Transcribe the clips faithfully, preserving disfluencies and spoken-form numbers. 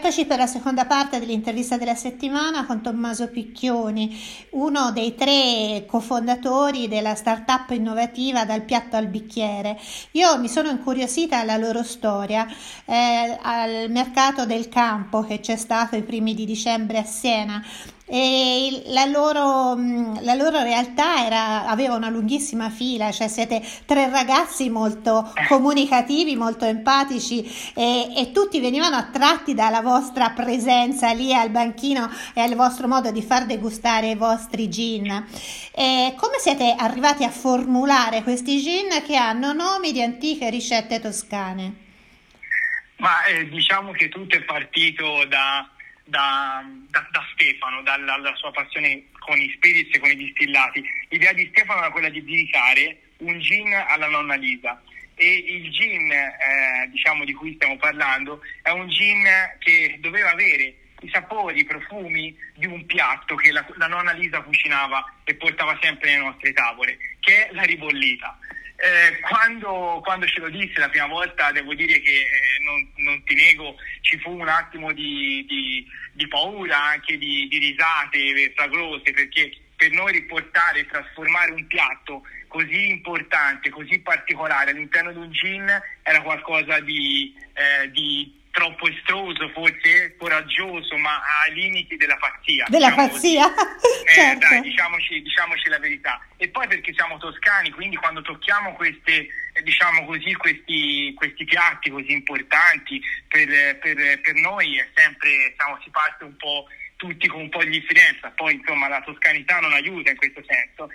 Eccoci per la seconda parte dell'intervista della settimana con Tommaso Picchioni, uno dei tre cofondatori della startup innovativa Dal piatto al bicchiere. Io mi sono incuriosita alla loro storia, eh, al mercato del campo che c'è stato i primi di dicembre a Siena. E la loro, la loro realtà era, aveva una lunghissima fila, cioè siete tre ragazzi molto comunicativi, molto empatici e, e tutti venivano attratti dalla vostra presenza lì al banchino e al vostro modo di far degustare i vostri gin. E come siete arrivati a formulare questi gin che hanno nomi di antiche ricette toscane? Ma eh, diciamo che tutto è partito da Da, da, da Stefano, dalla, dalla sua passione con i spirits e con i distillati. L'idea di Stefano era quella di dedicare un gin alla nonna Lisa, e il gin eh, diciamo di cui stiamo parlando è un gin che doveva avere i sapori, i profumi di un piatto che la, la nonna Lisa cucinava e portava sempre nelle nostre tavole, che è la ribollita. Eh, quando, quando ce lo disse la prima volta, devo dire che eh, non, non ti nego, ci fu un attimo di, di, di paura, anche di, di risate fragorose, perché per noi riportare e trasformare un piatto così importante, così particolare all'interno di un gin era qualcosa di, eh, di troppo estroso, forse coraggioso, ma ai limiti della pazzia. Della diciamo pazzia? eh, Certo. Dai, diciamoci, diciamoci la verità. E poi perché siamo toscani, quindi quando tocchiamo queste, eh, diciamo così, questi, questi piatti così importanti per, per, per noi è sempre, siamo, si parte un po' tutti con un po' di differenza, poi insomma la toscanità non aiuta in questo senso.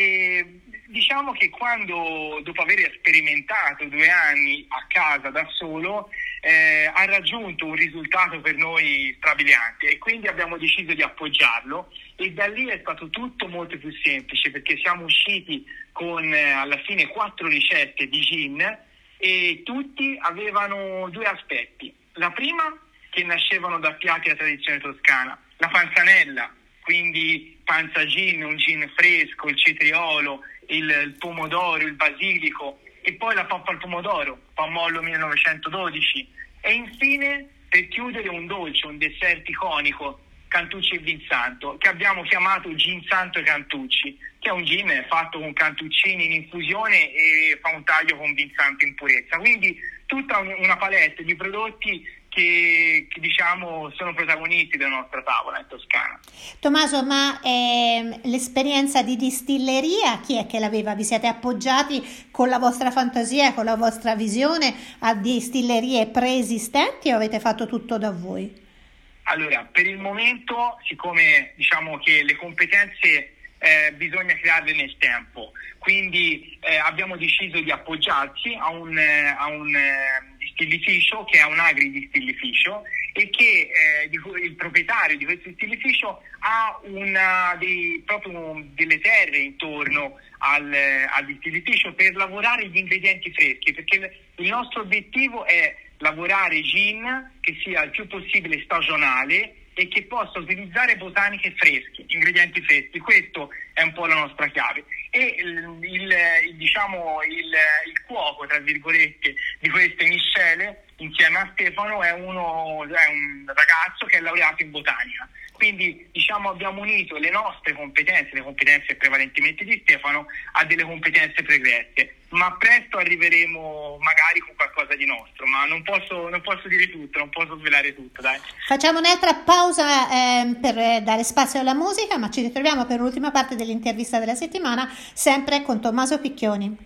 E diciamo che quando, dopo aver sperimentato due anni a casa da solo, eh, ha raggiunto un risultato per noi strabiliante, e quindi abbiamo deciso di appoggiarlo, e da lì è stato tutto molto più semplice, perché siamo usciti con eh, alla fine quattro ricette di gin, e tutti avevano due aspetti. La prima, che nascevano da piatti della tradizione toscana, la panzanella, quindi panza gin, un gin fresco, il cetriolo, il, il pomodoro, il basilico, e poi la pappa al pomodoro, Pamollo millenovecentododici, e infine, per chiudere, un dolce, un dessert iconico, Cantucci e Vin Santo, che abbiamo chiamato Gin Santo e Cantucci, che è un gin fatto con cantuccini in infusione e fa un taglio con Vin Santo in purezza. Quindi tutta un, una palette di prodotti Che, che diciamo sono protagonisti della nostra tavola in Toscana. Tommaso, ma ehm, l'esperienza di distilleria chi è che l'aveva? Vi siete appoggiati con la vostra fantasia, con la vostra visione a distillerie preesistenti o avete fatto tutto da voi? Allora, per il momento, siccome diciamo che le competenze eh, bisogna crearle nel tempo, quindi eh, abbiamo deciso di appoggiarci a un, eh, a un eh, distillificio che è un agridistillificio, e che eh, di cui il proprietario di questo distillificio ha una dei, proprio un, delle terre intorno al, al distillificio per lavorare gli ingredienti freschi, perché il nostro obiettivo è lavorare gin che sia il più possibile stagionale e che possa utilizzare botaniche fresche, ingredienti freschi. Questo è un po' la nostra chiave. E il, il, il diciamo il, il cuoco, tra virgolette, di queste miscele insieme a Stefano è uno è un ragazzo che è laureato in botanica. Quindi diciamo abbiamo unito le nostre competenze, le competenze prevalentemente di Stefano, a delle competenze pregresse, ma presto arriveremo magari con qualcosa di nostro, ma non posso, non posso dire tutto, non posso svelare tutto, dai. Facciamo un'altra pausa eh, per dare spazio alla musica, ma ci ritroviamo per l'ultima parte dell'intervista della settimana, sempre con Tommaso Picchioni.